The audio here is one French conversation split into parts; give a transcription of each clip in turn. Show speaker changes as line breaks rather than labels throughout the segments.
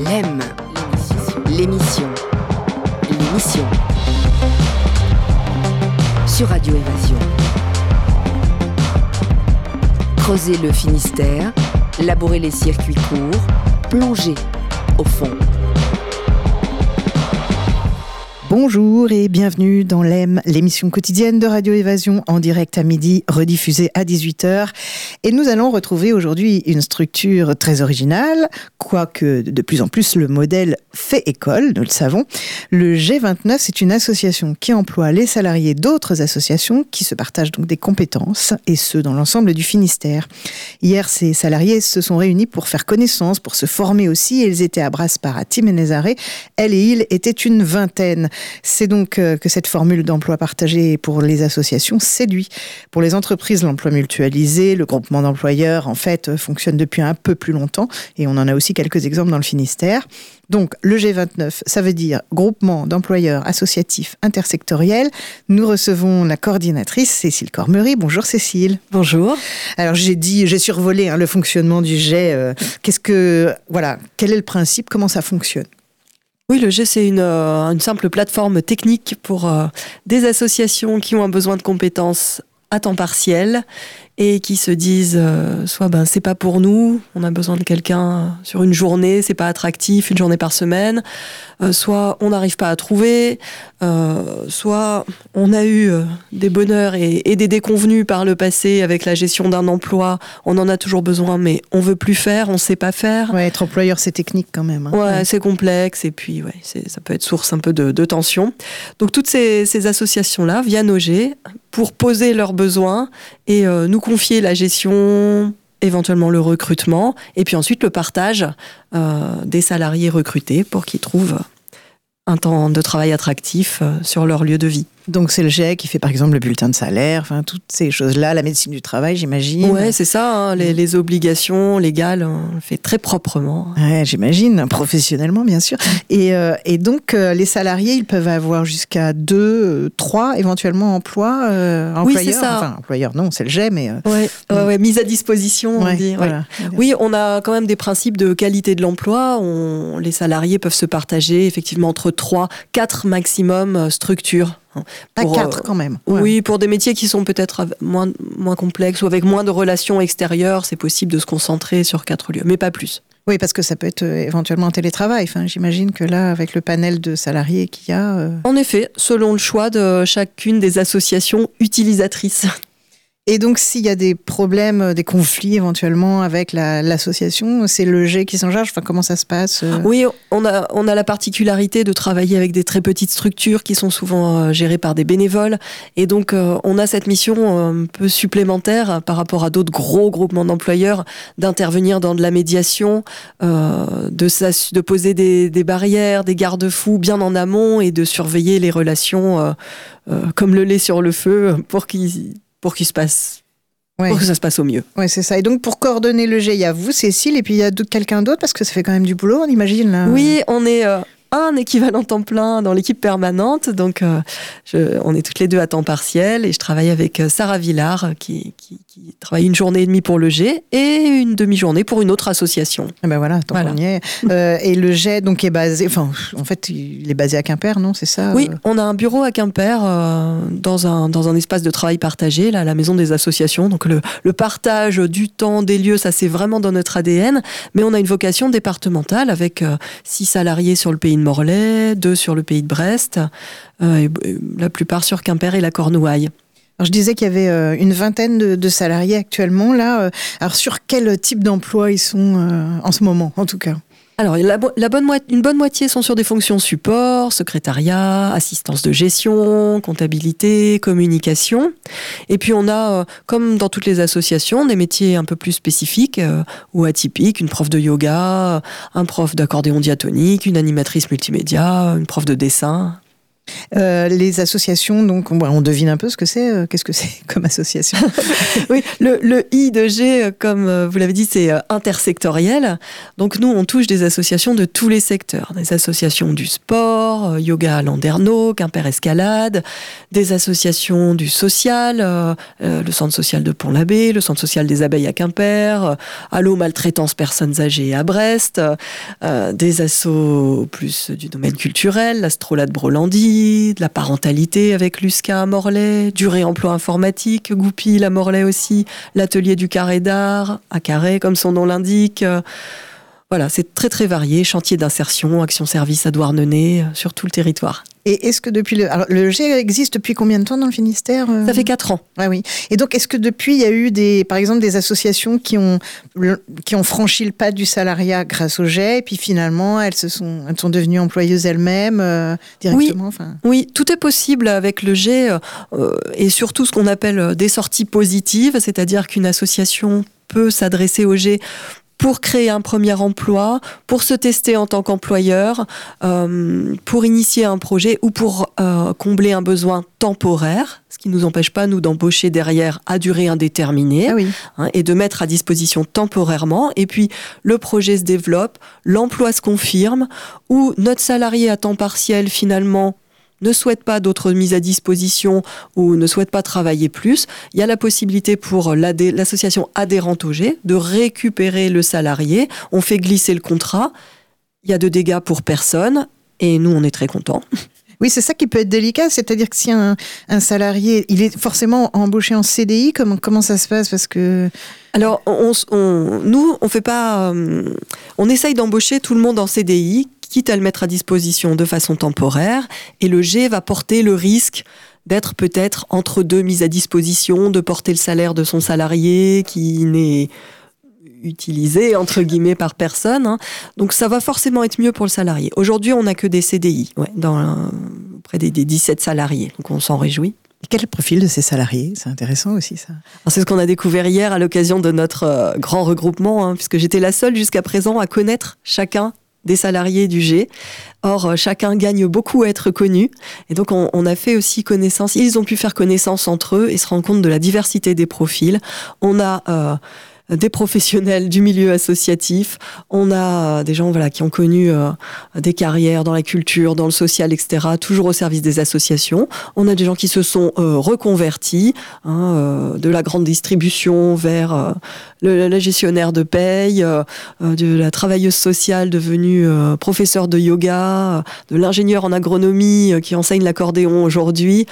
L'EM, l'émission sur Radio Évasion. Creuser le Finistère, labourer les circuits courts, plonger au fond.
Bonjour et bienvenue dans l'EM, l'émission quotidienne de Radio Évasion, en direct à midi, rediffusée à 18h. Et nous allons retrouver aujourd'hui une structure très originale, quoique de plus en plus le modèle fait école, nous le savons. Le G29, c'est une association qui emploie les salariés d'autres associations qui se partagent donc des compétences, et ce, dans l'ensemble du Finistère. Hier, ces salariés se sont réunis pour faire connaissance, pour se former aussi, et ils étaient à Brasparts, à Timénézaré. Elle et ils étaient une vingtaine. C'est donc que cette formule d'emploi partagé pour les associations séduit. Pour les entreprises, l'emploi mutualisé, le groupement d'employeurs, en fait, fonctionne depuis un peu plus longtemps, et on en a aussi quelques exemples dans le Finistère. Donc, le G29, ça veut dire groupement d'employeurs associatifs intersectoriels. Nous recevons la coordinatrice Cécile Cormery. Bonjour Cécile.
Bonjour.
Alors, j'ai survolé le fonctionnement du G. Quel est le principe? Comment ça fonctionne?
Oui, le G, c'est une simple plateforme technique pour des associations qui ont un besoin de compétences à temps partiel et qui se disent soit c'est pas pour nous, on a besoin de quelqu'un sur une journée, c'est pas attractif, une journée par semaine, soit on n'arrive pas à trouver, soit on a eu des bonheurs et des déconvenus par le passé avec la gestion d'un emploi, on en a toujours besoin mais on veut plus faire, on sait pas faire.
Ouais, être employeur c'est technique quand même.
Ouais, c'est complexe et puis ça peut être source un peu de tension. Donc toutes ces associations-là viennent au G pour poser leurs besoins et nous confier la gestion, éventuellement le recrutement, et puis ensuite le partage des salariés recrutés pour qu'ils trouvent un temps de travail attractif sur leur lieu de vie.
Donc c'est le GIEC qui fait par exemple le bulletin de salaire, toutes ces choses-là, la médecine du travail j'imagine.
Ouais, c'est ça, les obligations légales, on le fait très proprement.
Ouais, j'imagine, professionnellement bien sûr. Et donc les salariés, ils peuvent avoir jusqu'à 2, 3 éventuellement employeurs.
Oui, c'est ça.
Enfin, employeurs non, c'est le GIEC, mais...
mise à disposition, on dit.
Voilà.
Oui, on a quand même des principes de qualité de l'emploi. Les salariés peuvent se partager effectivement entre 3, 4 maximum structures.
À 4 quand même.
Ouais. Oui, pour des métiers qui sont peut-être moins complexes ou avec moins de relations extérieures, c'est possible de se concentrer sur 4 lieux, mais pas plus.
Oui, parce que ça peut être éventuellement un télétravail. J'imagine que là, avec le panel de salariés qu'il y a...
En effet, selon le choix de chacune des associations utilisatrices.
Et donc, s'il y a des problèmes, des conflits éventuellement avec l'association, c'est le G qui s'en charge. Comment ça se passe?
Oui, on a la particularité de travailler avec des très petites structures qui sont souvent gérées par des bénévoles. Et donc, on a cette mission un peu supplémentaire par rapport à d'autres gros groupements d'employeurs d'intervenir dans de la médiation, de poser des barrières, des garde-fous bien en amont et de surveiller les relations comme le lait sur le feu pour que ça se passe au mieux.
Oui, c'est ça. Et donc, pour coordonner le G, il y a vous, Cécile, et puis il y a quelqu'un d'autre, parce que ça fait quand même du boulot, on imagine, là.
Oui, on est un équivalent temps plein dans l'équipe permanente, donc on est toutes les deux à temps partiel, et je travaille avec Sarah Villard, qui travaille une journée et demie pour le G, et une demi-journée pour une autre association.
Et ben voilà, tant qu'on y est. Et le G, donc, est basé, il est basé à Quimper, non, c'est ça?
Oui, on a un bureau à Quimper, dans un espace de travail partagé, là, la maison des associations, donc le partage du temps, des lieux, ça c'est vraiment dans notre ADN, mais on a une vocation départementale avec 6 salariés sur le pays de Morlaix, 2 sur le pays de Brest, et la plupart sur Quimper et la Cornouaille.
Alors, je disais qu'il y avait une vingtaine de salariés actuellement là. Alors sur quel type d'emploi ils sont en ce moment, en tout cas?
Alors, une bonne moitié sont sur des fonctions support, secrétariat, assistance de gestion, comptabilité, communication. Et puis on a, comme dans toutes les associations, des métiers un peu plus spécifiques ou atypiques, une prof de yoga, un prof d'accordéon diatonique, une animatrice multimédia, une prof de dessin.
Les associations, donc on devine un peu ce que c'est. Qu'est-ce que c'est comme association?
Oui, le I de G, comme vous l'avez dit, c'est intersectoriel. Donc nous, on touche des associations de tous les secteurs. Des associations du sport, Yoga à Landerneau, Quimper Escalade, des associations du social, le centre social de Pont-l'Abbé, le centre social des abeilles à Quimper, Allo Maltraitance Personnes Âgées à Brest, des assos plus du domaine culturel, l'Astrolat de Brolandy, de la parentalité avec l'USCA à Morlaix, du réemploi informatique, Goupil à Morlaix aussi, l'atelier du carré d'art, à Carré comme son nom l'indique. Voilà, c'est très très varié, chantier d'insertion, action-service à Douarnenez, sur tout le territoire.
Et est-ce que depuis le G existe depuis combien de temps dans le Finistère?
Ça fait 4 ans.
Ah oui. Et donc, est-ce que depuis, il y a eu par exemple, des associations qui ont franchi le pas du salariat grâce au G, et puis finalement, elles sont devenues employeuses elles-mêmes directement?
Oui, tout est possible avec le G, et surtout ce qu'on appelle des sorties positives, c'est-à-dire qu'une association peut s'adresser au G pour créer un premier emploi, pour se tester en tant qu'employeur, pour initier un projet ou pour combler un besoin temporaire, ce qui ne nous empêche pas, nous, d'embaucher derrière à durée indéterminée, et de mettre à disposition temporairement. Et puis, le projet se développe, l'emploi se confirme, ou notre salarié à temps partiel, finalement, ne souhaite pas d'autres mises à disposition ou ne souhaite pas travailler plus, il y a la possibilité pour l'association adhérente au G de récupérer le salarié. On fait glisser le contrat. Il y a de dégâts pour personne et nous, on est très contents.
Oui, c'est ça qui peut être délicat. C'est-à-dire que si un salarié, il est forcément embauché en CDI, comment ça se passe? Parce que...
Alors, nous, on fait pas... on essaye d'embaucher tout le monde en CDI, quitte à le mettre à disposition de façon temporaire, et le G va porter le risque d'être peut-être entre deux mises à disposition, de porter le salaire de son salarié qui n'est utilisé, entre guillemets, par personne. Donc ça va forcément être mieux pour le salarié. Aujourd'hui, on n'a que des CDI, auprès des 17 salariés, donc on s'en réjouit.
Et quel est le profil de ces salariés? C'est intéressant aussi, ça.
Alors, c'est ce qu'on a découvert hier à l'occasion de notre grand regroupement, puisque j'étais la seule jusqu'à présent à connaître chacun des salariés du G. Or, chacun gagne beaucoup à être connu. Et donc, on a fait aussi connaissance. Ils ont pu faire connaissance entre eux et se rendre compte de la diversité des profils. On a des professionnels du milieu associatif. On a des gens qui ont connu des carrières dans la culture, dans le social, etc., toujours au service des associations. On a des gens qui se sont reconvertis de la grande distribution vers la gestionnaire de paye, de la travailleuse sociale devenue professeure de yoga, de l'ingénieur en agronomie qui enseigne l'accordéon aujourd'hui.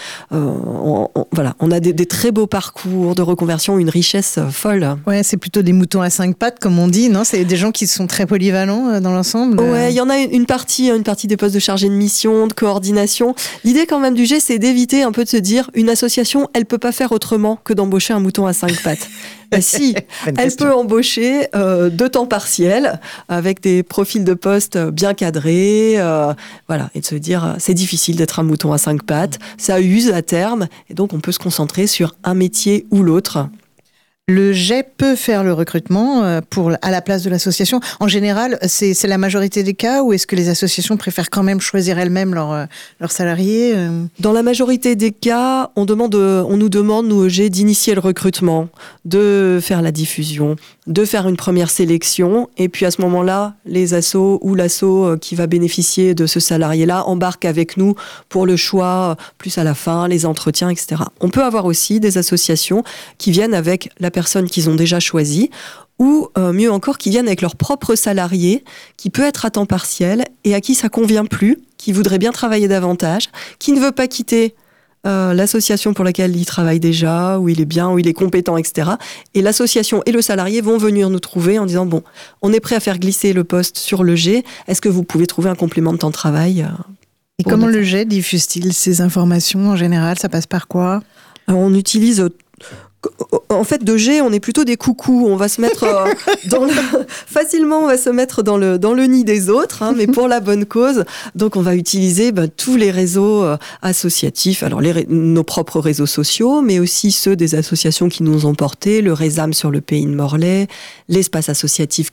On a des très beaux parcours de reconversion, une richesse folle.
Ouais, c'est plutôt des moutons à 5 pattes, comme on dit, non? C'est des gens qui sont très polyvalents dans l'ensemble.
Ouais, il y en a une partie des postes de chargé de mission, de coordination. L'idée quand même du G, c'est d'éviter un peu de se dire une association, elle peut pas faire autrement que d'embaucher un mouton à 5 pattes. Si, elle peut embaucher de temps partiel avec des profils de poste bien cadrés, et de se dire c'est difficile d'être un mouton à 5 pattes, ça use à terme, et donc on peut se concentrer sur un métier ou l'autre.
Le G peut faire le recrutement à la place de l'association. En général, c'est la majorité des cas, ou est-ce que les associations préfèrent quand même choisir elles-mêmes leurs salariés?
Dans la majorité des cas, on nous demande, nous, au G, d'initier le recrutement, de faire la diffusion, de faire une première sélection, et puis à ce moment-là, les assos ou l'asso qui va bénéficier de ce salarié-là embarque avec nous pour le choix, plus à la fin, les entretiens, etc. On peut avoir aussi des associations qui viennent avec la personne qu'ils ont déjà choisie, ou mieux encore, qui viennent avec leur propre salarié, qui peut être à temps partiel et à qui ça convient plus, qui voudrait bien travailler davantage, qui ne veut pas quitter l'association pour laquelle il travaille déjà, où il est bien, où il est compétent, etc. Et l'association et le salarié vont venir nous trouver en disant bon, on est prêt à faire glisser le poste sur le G, est-ce que vous pouvez trouver un complément de temps de travail
Et comment le G diffuse-t-il ces informations en général? Ça passe par quoi?
Alors, on utilise... En fait, de G, on est plutôt des coucous. On va se mettre facilement, on va se mettre dans le nid des autres, mais pour la bonne cause. Donc, on va utiliser tous les réseaux associatifs. Alors, nos propres réseaux sociaux, mais aussi ceux des associations qui nous ont portés, le Résam sur le Pays de Morlaix, l'espace associatif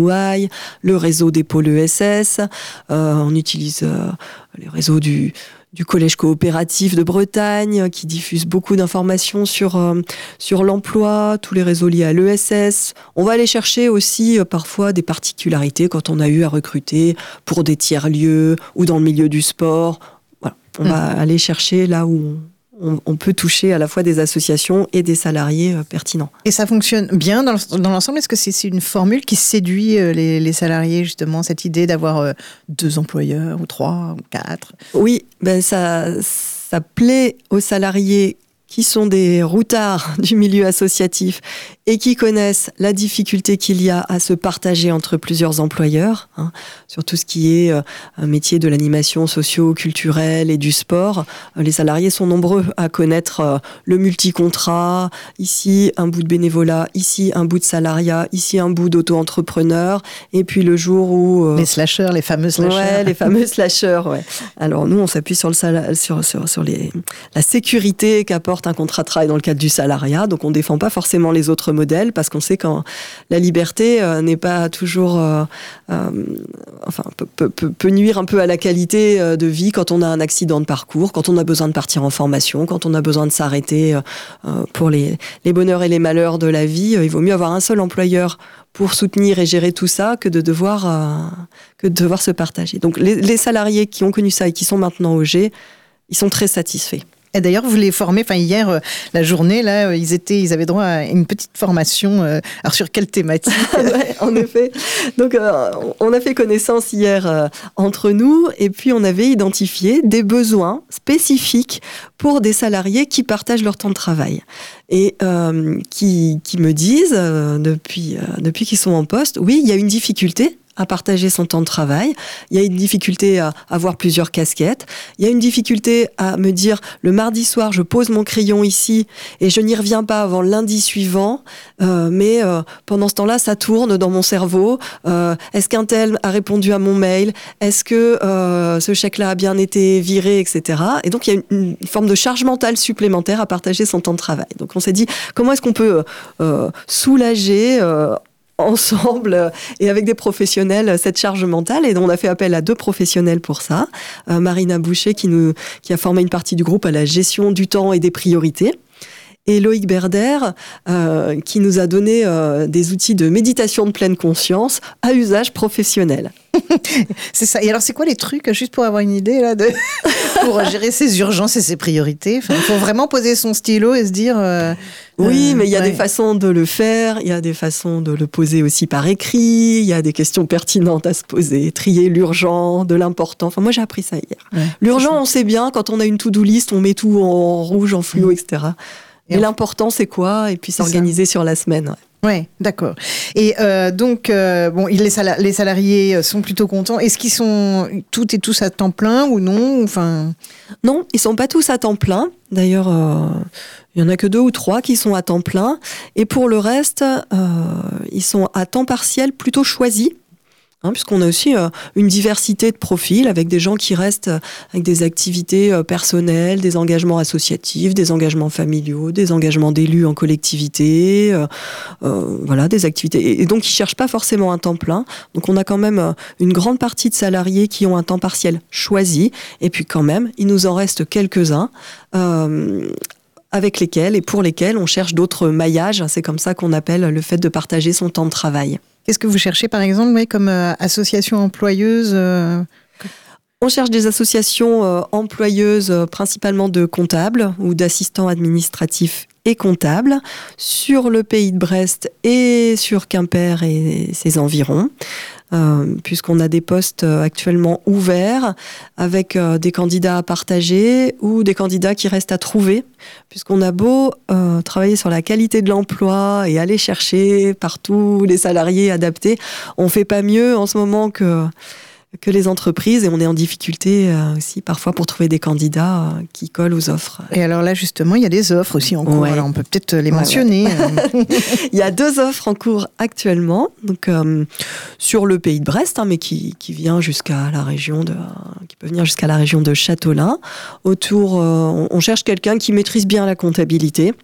Quimper-Cornouailles, le réseau des pôles ESS. On utilise les réseaux du du Collège coopératif de Bretagne, qui diffuse beaucoup d'informations sur l'emploi, tous les réseaux liés à l'ESS. On va aller chercher aussi parfois des particularités quand on a eu à recruter pour des tiers-lieux ou dans le milieu du sport. Voilà. On va aller chercher là où on peut toucher à la fois des associations et des salariés pertinents.
Et ça fonctionne bien dans l'ensemble? Est-ce que c'est une formule qui séduit les salariés, justement, cette idée d'avoir 2 employeurs, ou 3, ou 4?
Oui, ça plaît aux salariés qui sont des routards du milieu associatif et qui connaissent la difficulté qu'il y a à se partager entre plusieurs employeurs, sur tout ce qui est un métier de l'animation socio-culturelle et du sport. Les salariés sont nombreux à connaître le multicontrat, ici un bout de bénévolat, ici un bout de salariat, ici un bout d'auto-entrepreneur, et puis le jour où...
les slasheurs, les fameux slasheurs.
Ouais, les fameux slasheurs, ouais. Alors nous, on s'appuie sur la sécurité qu'apporte un contrat de travail dans le cadre du salariat, donc on défend pas forcément les autres modèles, parce qu'on sait que la liberté n'est pas toujours... peut nuire un peu à la qualité de vie quand on a un accident de parcours, quand on a besoin de partir en formation, quand on a besoin de s'arrêter pour les bonheurs et les malheurs de la vie. Il vaut mieux avoir un seul employeur pour soutenir et gérer tout ça que de devoir se partager. Donc les salariés qui ont connu ça et qui sont maintenant au G, ils sont très satisfaits.
Et d'ailleurs, vous les formez, hier, la journée, là, ils avaient droit à une petite formation. Alors, sur quelle thématique?
Ouais, en effet. Donc, on a fait connaissance hier entre nous, et puis on avait identifié des besoins spécifiques pour des salariés qui partagent leur temps de travail. Et qui me disent, depuis qu'ils sont en poste, oui, il y a une difficulté à partager son temps de travail. Il y a une difficulté à avoir plusieurs casquettes. Il y a une difficulté à me dire, le mardi soir, je pose mon crayon ici et je n'y reviens pas avant lundi suivant. Mais pendant ce temps-là, ça tourne dans mon cerveau. Est-ce qu'un tel a répondu à mon mail? Est-ce que ce chèque-là a bien été viré, etc. Et donc, il y a une forme de charge mentale supplémentaire à partager son temps de travail. Donc, on s'est dit, comment est-ce qu'on peut soulager ensemble et avec des professionnels cette charge mentale, et on a fait appel à 2 professionnels pour ça. Marina Boucher qui a formé une partie du groupe à la gestion du temps et des priorités, et Loïc Berder qui nous a donné des outils de méditation de pleine conscience à usage professionnel.
C'est ça. Et alors, c'est quoi les trucs, juste pour avoir une idée là, pour gérer ses urgences et ses priorités? Il faut vraiment poser son stylo et se dire...
oui, mais il y a des façons de le faire, il y a des façons de le poser aussi par écrit, il y a des questions pertinentes à se poser, trier l'urgent, de l'important. Enfin, moi, j'ai appris ça hier. Ouais, l'urgent, on sait bien, quand on a une to-do list, on met tout en rouge, en fluo, etc. Et l'important, c'est quoi? Et puis s'organiser sur la semaine. Ouais.
Oui, d'accord. Et donc, les salariés sont plutôt contents. Est-ce qu'ils sont toutes et tous à temps plein ou non?
Non, ils sont pas tous à temps plein. D'ailleurs, il y en a que 2 ou 3 qui sont à temps plein. Et pour le reste, ils sont à temps partiel plutôt choisis. Puisqu'on a aussi une diversité de profils avec des gens qui restent avec des activités personnelles, des engagements associatifs, des engagements familiaux, des engagements d'élus en collectivité, des activités. Et donc, ils cherchent pas forcément un temps plein. Donc, on a quand même une grande partie de salariés qui ont un temps partiel choisi. Et puis, quand même, il nous en reste quelques-uns avec lesquels et pour lesquels on cherche d'autres maillages. C'est comme ça qu'on appelle le fait de partager son temps de travail.
Qu'est-ce que vous cherchez, par exemple, comme association employeuse?
On cherche des associations employeuses, principalement de comptables ou d'assistants administratifs et comptables, sur le pays de Brest et sur Quimper et ses environs. Puisqu'on a des postes actuellement ouverts avec des candidats à partager ou des candidats qui restent à trouver, puisqu'on a beau travailler sur la qualité de l'emploi et aller chercher partout les salariés adaptés, on fait pas mieux en ce moment que les entreprises, et on est en difficulté aussi parfois pour trouver des candidats qui collent aux offres.
Et alors là, justement, il y a des offres aussi en cours. Ouais. Alors on peut peut-être les mentionner.
Ouais. Il y a 2 offres en cours actuellement, donc sur le pays de Brest, mais qui vient jusqu'à la région qui peut venir jusqu'à la région de Châteaulin. On cherche quelqu'un qui maîtrise bien la comptabilité.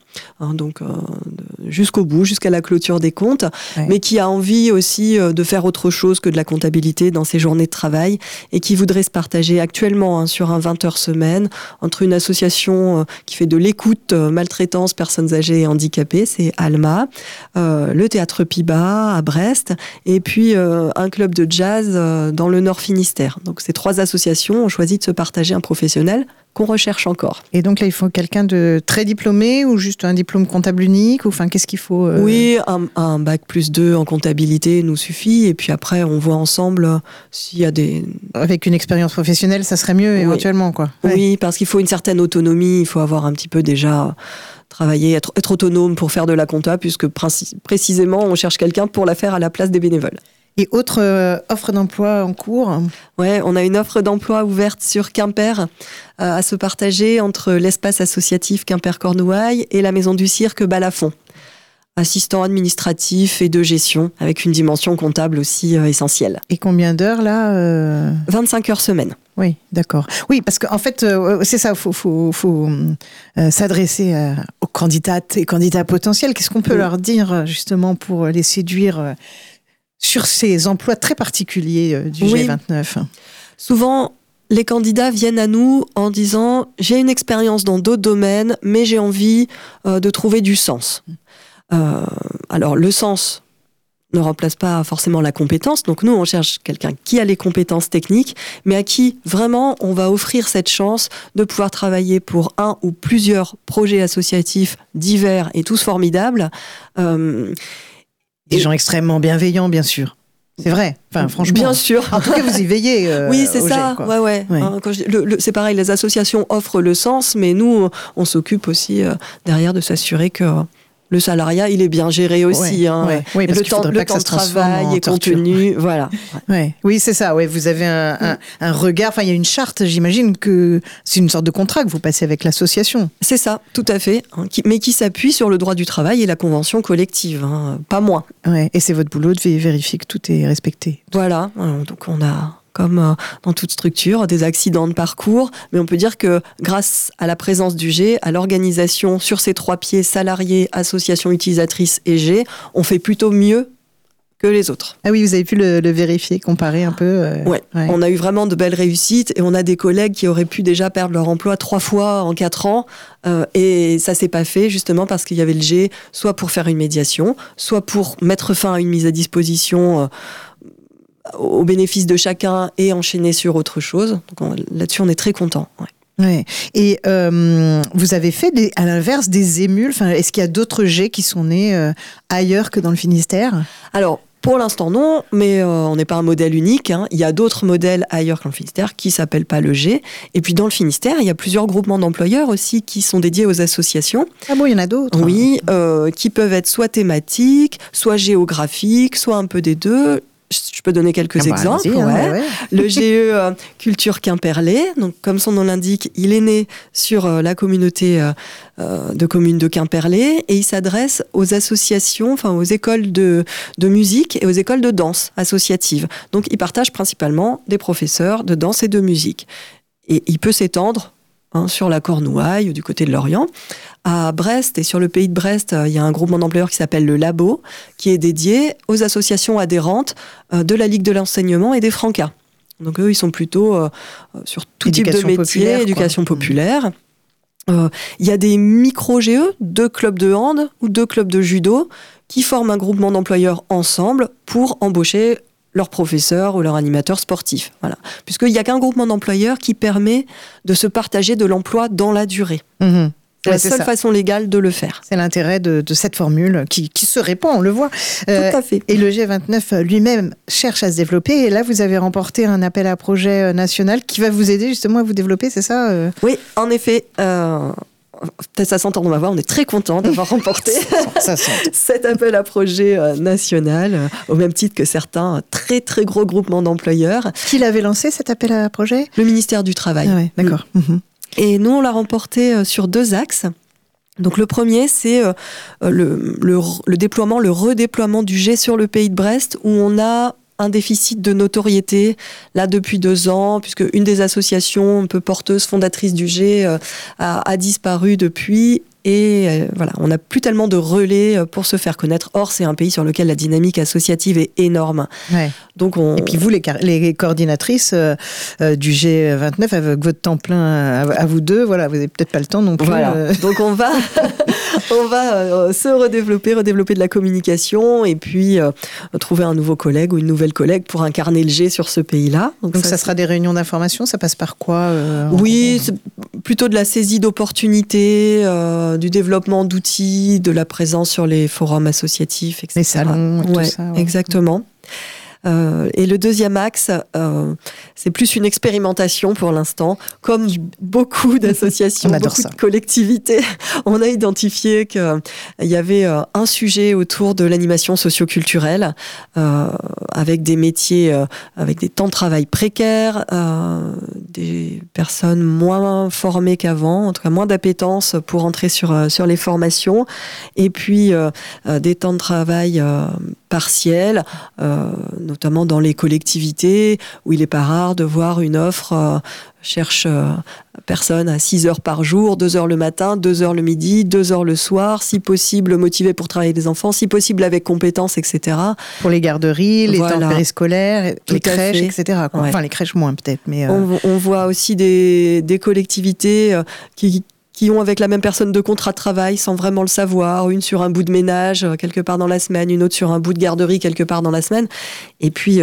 donc jusqu'au bout, jusqu'à la clôture des comptes, mais qui a envie aussi de faire autre chose que de la comptabilité dans ses journées de travail et qui voudrait se partager actuellement sur un 20 heures semaine entre une association qui fait de l'écoute, maltraitance, personnes âgées et handicapées, c'est Alma, le théâtre Piba à Brest, et puis un club de jazz dans le Nord Finistère. Donc ces 3 associations ont choisi de se partager un professionnel qu'on recherche encore.
Et donc là, il faut quelqu'un de très diplômé ou juste un diplôme comptable unique, ou enfin, qu'est-ce qu'il faut
Oui, un bac +2 en comptabilité nous suffit, et puis après, on voit ensemble s'il y a des...
Avec une expérience professionnelle, ça serait mieux éventuellement, quoi.
Oui, parce qu'il faut une certaine autonomie, il faut avoir un petit peu déjà travaillé, être autonome pour faire de la compta, puisque précisément, on cherche quelqu'un pour la faire à la place des bénévoles.
Et autre offre d'emploi en cours ?
Ouais, on a une offre d'emploi ouverte sur Quimper à se partager entre l'espace associatif Quimper-Cornouailles et la maison du cirque Balafon. Assistant administratif et de gestion, avec une dimension comptable aussi essentielle.
Et combien d'heures là
25 heures semaine.
Oui, d'accord. Oui, parce qu'en fait, c'est ça, il faut s'adresser aux candidates et candidats potentiels. Qu'est-ce qu'on peut leur dire justement pour les séduire sur ces emplois très particuliers du G29 ?
Souvent, les candidats viennent à nous en disant « j'ai une expérience dans d'autres domaines, mais j'ai envie de trouver du sens ». Alors, le sens ne remplace pas forcément la compétence. Donc nous, on cherche quelqu'un qui a les compétences techniques, mais à qui vraiment on va offrir cette chance de pouvoir travailler pour un ou plusieurs projets associatifs divers et tous formidables.
Des gens extrêmement bienveillants, bien sûr. C'est vrai. Enfin, franchement.
Bien sûr.
En tout cas, vous y veillez.
Oui, c'est ça.
Jet, quoi.
Ouais. Hein, c'est pareil, les associations offrent le sens, mais nous, on s'occupe aussi derrière de s'assurer que le salariat, il est bien géré aussi.
Oui, parce
le temps de travail est contenu. Voilà.
Oui, c'est ça. Ouais, vous avez un regard. Enfin, il y a une charte. J'imagine que c'est une sorte de contrat que vous passez avec l'association.
C'est ça, tout à fait. Mais qui s'appuie sur le droit du travail et la convention collective, pas moins.
Ouais. Et c'est votre boulot de vérifier que tout est respecté.
Voilà. Donc on a, comme dans toute structure, des accidents de parcours, mais on peut dire que grâce à la présence du G, à l'organisation sur ces 3 pieds, salariés, associations utilisatrices et G, on fait plutôt mieux que les autres.
Ah oui, vous avez pu le vérifier, comparer un peu
Ouais, on a eu vraiment de belles réussites et on a des collègues qui auraient pu déjà perdre leur emploi 3 fois en 4 ans et ça s'est pas fait justement parce qu'il y avait le G, soit pour faire une médiation, soit pour mettre fin à une mise à disposition au bénéfice de chacun et enchaîner sur autre chose. Donc là-dessus, on est très contents.
Ouais. Et vous avez fait, à l'inverse, des émules. Enfin, est-ce qu'il y a d'autres G qui sont nés ailleurs que dans le Finistère ?
Alors, pour l'instant, non, mais on n'est pas un modèle unique. Il y a d'autres modèles ailleurs que dans le Finistère qui ne s'appellent pas le G. Et puis, dans le Finistère, il y a plusieurs groupements d'employeurs aussi qui sont dédiés aux associations.
Ah bon, il y en a d'autres ?
Oui, qui peuvent être soit thématiques, soit géographiques, soit un peu des deux. Je peux donner quelques exemples. Le GE Culture Quimperlé, donc comme son nom l'indique, il est né sur la communauté de communes de Quimperlé et il s'adresse aux associations, enfin aux écoles de musique et aux écoles de danse associatives. Donc il partage principalement des professeurs de danse et de musique. Et il peut s'étendre sur la Cornouaille ou du côté de Lorient. À Brest et sur le pays de Brest, il y a un groupement d'employeurs qui s'appelle le Labo, qui est dédié aux associations adhérentes de la Ligue de l'enseignement et des Francas. Donc eux, ils sont plutôt sur tout type de métier, éducation populaire. Il y a des micro-GE, 2 clubs de hand ou 2 clubs de judo, qui forment un groupement d'employeurs ensemble pour embaucher leurs professeurs ou leurs animateurs sportifs. Voilà. Puisqu'il n'y a qu'un groupement d'employeurs qui permet de se partager de l'emploi dans la durée.
Mmh.
C'est la seule façon légale de le faire.
C'est l'intérêt de cette formule qui se répand, on le voit.
Tout à fait.
Et le G29 lui-même cherche à se développer. Et là, vous avez remporté un appel à projet national qui va vous aider justement à vous développer, c'est ça
Oui, en effet. Peut-être ça s'entend, on va voir, on est très content d'avoir remporté cet appel à projet national, au même titre que certains très très gros groupements d'employeurs.
Qui l'avait lancé cet appel à projet ?
Le ministère du Travail.
Ah ouais, d'accord.
Et nous, on l'a remporté sur 2 axes. Donc le premier, c'est le déploiement, le redéploiement du G sur le pays de Brest, où on a un déficit de notoriété, là, depuis 2 ans, puisque une des associations un peu porteuses, fondatrices du G, a disparu depuis. et voilà, on n'a plus tellement de relais pour se faire connaître. Or, c'est un pays sur lequel la dynamique associative est énorme.
Ouais.
Donc
Et puis vous, les coordinatrices du G29, avec votre temps plein à vous deux, voilà, vous n'avez peut-être pas le temps non plus.
Voilà. Donc on va se redévelopper de la communication et puis trouver un nouveau collègue ou une nouvelle collègue pour incarner le G sur ce pays-là.
Donc ça sera des réunions d'information, ça passe par quoi
Oui, c'est plutôt de la saisie d'opportunités, du développement d'outils, de la présence sur les forums associatifs, etc.
Les salons, tout ça. Ouais.
Exactement. Et le deuxième axe, c'est plus une expérimentation pour l'instant. Comme beaucoup d'associations, beaucoup de collectivités, on a identifié qu'il y avait un sujet autour de l'animation socio-culturelle, avec des métiers, avec des temps de travail précaires, des personnes moins formées qu'avant, en tout cas moins d'appétence pour entrer sur les formations, et puis des temps de travail partiels, notamment dans les collectivités, où il n'est pas rare de voir une offre cherche personne à 6 heures par jour, 2 heures le matin, 2 heures le midi, 2 heures le soir, si possible motivé pour travailler des enfants, si possible avec compétences, etc.
Pour les garderies, les temps périscolaires, les crèches, etc.
Ouais.
Enfin, les crèches moins peut-être. Mais
on voit aussi des collectivités qui ont avec la même personne 2 contrats de travail sans vraiment le savoir, une sur un bout de ménage quelque part dans la semaine, une autre sur un bout de garderie quelque part dans la semaine, et puis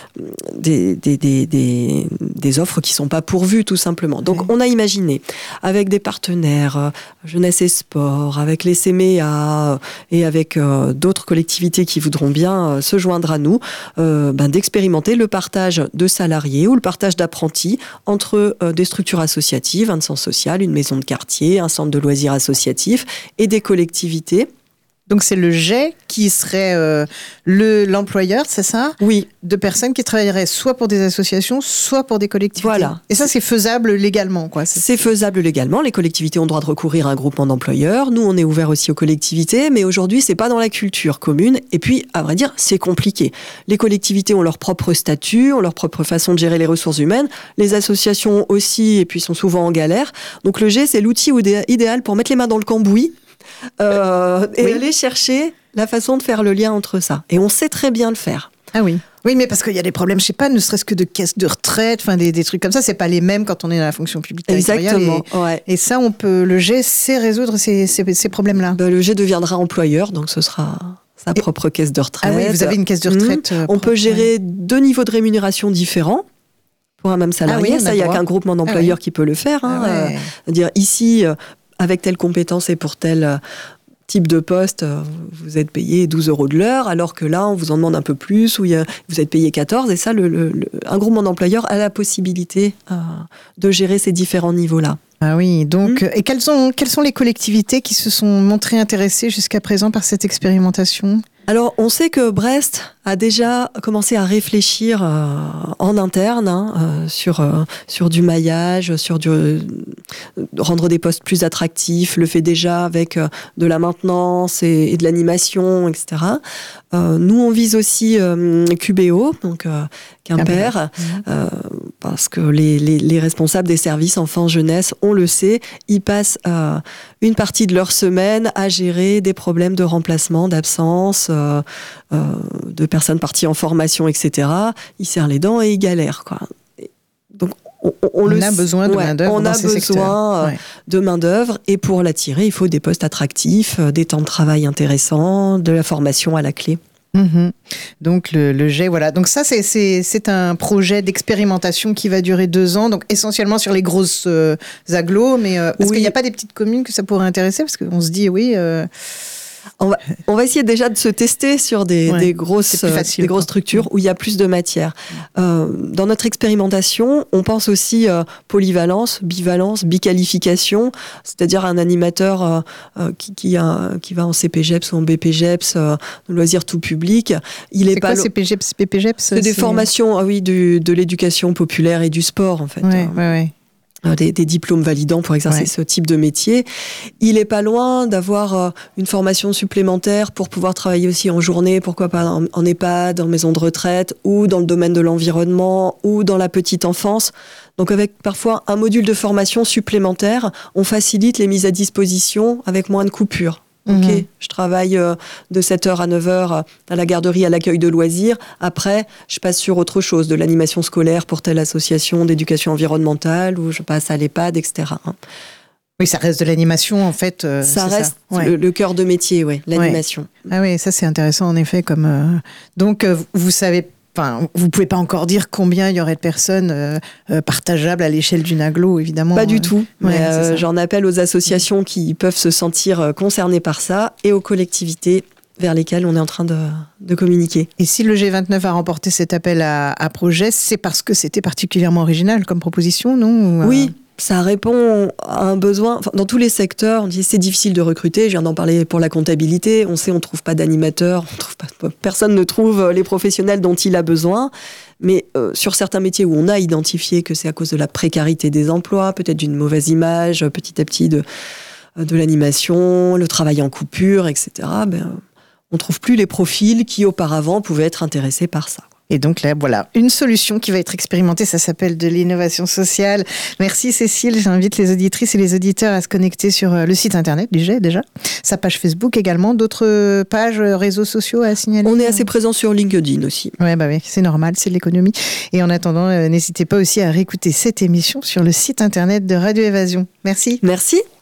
des offres qui sont pas pourvues tout simplement. Donc on a imaginé avec des partenaires, Jeunesse et Sport, avec les CMEA et avec d'autres collectivités qui voudront bien se joindre à nous, d'expérimenter le partage de salariés ou le partage d'apprentis entre des structures associatives, un centre social, une maison de quartier, un centre de loisirs associatif et des collectivités.
Donc c'est le GEI qui serait l'employeur, c'est ça ?
Oui.
De personnes qui travailleraient soit pour des associations, soit pour des collectivités.
Voilà.
Et ça, c'est faisable légalement, quoi.
C'est faisable légalement. Les collectivités ont le droit de recourir à un groupement d'employeurs. Nous, on est ouvert aussi aux collectivités, mais aujourd'hui, c'est pas dans la culture commune. Et puis, à vrai dire, c'est compliqué. Les collectivités ont leur propre statut, ont leur propre façon de gérer les ressources humaines. Les associations aussi, et puis sont souvent en galère. Donc le GEI, c'est l'outil idéal pour mettre les mains dans le cambouis. Et aller chercher la façon de faire le lien entre ça. Et on sait très bien le faire.
Ah oui. Oui, mais parce qu'il y a des problèmes, je sais pas, ne serait-ce que de caisse de retraite, enfin des trucs comme ça, c'est pas les mêmes quand on est dans la fonction publique territoriale.
Exactement.
Et ça, le GEI sait résoudre ces problèmes-là.
Le GEI deviendra employeur, donc ce sera sa propre caisse de retraite.
Ah oui, vous avez une caisse de retraite.
On peut gérer 2 niveaux de rémunération différents pour un même salarié. Ça, il n'y a qu'un groupement d'employeurs qui peut le faire. Dire ici, avec telle compétence et pour tel type de poste, vous êtes payé 12 € de l'heure, alors que là, on vous en demande un peu plus, ou vous êtes payé 14. Et ça, un groupement d'employeurs a la possibilité de gérer ces différents niveaux-là.
Ah oui, donc, et quelles sont les collectivités qui se sont montrées intéressées jusqu'à présent par cette expérimentation ?
Alors, on sait que Brest a déjà commencé à réfléchir en interne sur du maillage, rendre des postes plus attractifs, le fait déjà avec de la maintenance et de l'animation, etc. Nous, on vise aussi QBO, donc Quimper, parce que les responsables des services enfants-jeunesse, on le sait, ils passent une partie de leur semaine à gérer des problèmes de remplacement, d'absence, de personnes parties en formation, etc. Ils serrent les dents et ils galèrent, quoi. Donc, on a besoin de main-d'œuvre dans ces secteurs. On a besoin de main-d'œuvre, et pour l'attirer, il faut des postes attractifs, des temps de travail intéressants, de la formation à la clé.
Donc le GEI, voilà. Donc ça, c'est un projet d'expérimentation qui va durer 2 ans, donc essentiellement sur les grosses agglos, mais parce qu'il n'y a pas des petites communes que ça pourrait intéresser, parce qu'on se dit
on va essayer déjà de se tester sur des grosses structures où il y a plus de matière. Dans notre expérimentation, on pense aussi polyvalence, bivalence, biqualification, c'est-à-dire un animateur qui va en CPGEPS ou en BPGEPS, loisirs tout public.
C'est quoi CPGEPS, BPGEPS ?
C'est des formations, de l'éducation populaire et du sport, en fait.
Ouais.
des diplômes validants pour exercer ce type de métier. Il est pas loin d'avoir une formation supplémentaire pour pouvoir travailler aussi en journée, pourquoi pas en EHPAD, en maison de retraite, ou dans le domaine de l'environnement, ou dans la petite enfance. Donc avec parfois un module de formation supplémentaire, on facilite les mises à disposition avec moins de coupures. Ok, je travaille de 7h à 9h à la garderie, à l'accueil de loisirs. Après, je passe sur autre chose, de l'animation scolaire pour telle association d'éducation environnementale, ou je passe à l'EHPAD, etc.
Oui, ça reste de l'animation, en fait.
Ça reste le cœur de métier, l'animation.
Ouais. Ah oui, ça c'est intéressant, en effet. Donc, vous savez... Enfin, vous pouvez pas encore dire combien il y aurait de personnes partageables à l'échelle d'une agglo, évidemment.
Pas du tout. Mais j'en appelle aux associations qui peuvent se sentir concernées par ça et aux collectivités vers lesquelles on est en train de communiquer.
Et si le G29 a remporté cet appel à projet, c'est parce que c'était particulièrement original comme proposition, non ?
Oui. Ça répond à un besoin. Enfin, dans tous les secteurs, on dit c'est difficile de recruter. Je viens d'en parler pour la comptabilité. On sait on trouve pas d'animateurs, personne ne trouve les professionnels dont il a besoin. Mais sur certains métiers où on a identifié que c'est à cause de la précarité des emplois, peut-être d'une mauvaise image, petit à petit de l'animation, le travail en coupure, etc. On trouve plus les profils qui auparavant pouvaient être intéressés par ça.
Et donc là, voilà, une solution qui va être expérimentée, ça s'appelle de l'innovation sociale. Merci Cécile, j'invite les auditrices et les auditeurs à se connecter sur le site internet du GET déjà, sa page Facebook également, d'autres pages, réseaux sociaux à signaler.
On est assez présent sur LinkedIn aussi.
Oui, c'est normal, c'est de l'économie. Et en attendant, n'hésitez pas aussi à réécouter cette émission sur le site internet de Radio Évasion. Merci.
Merci.